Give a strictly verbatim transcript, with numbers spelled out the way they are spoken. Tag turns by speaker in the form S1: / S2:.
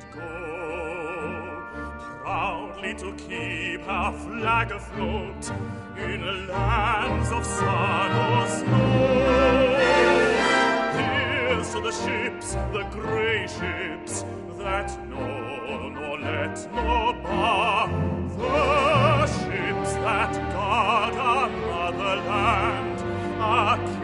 S1: go, proudly to keep our flag afloat in lands of sun or snow. Here's to the ships, the grey ships, that know nor let nor bar, the ships that guard our motherland, our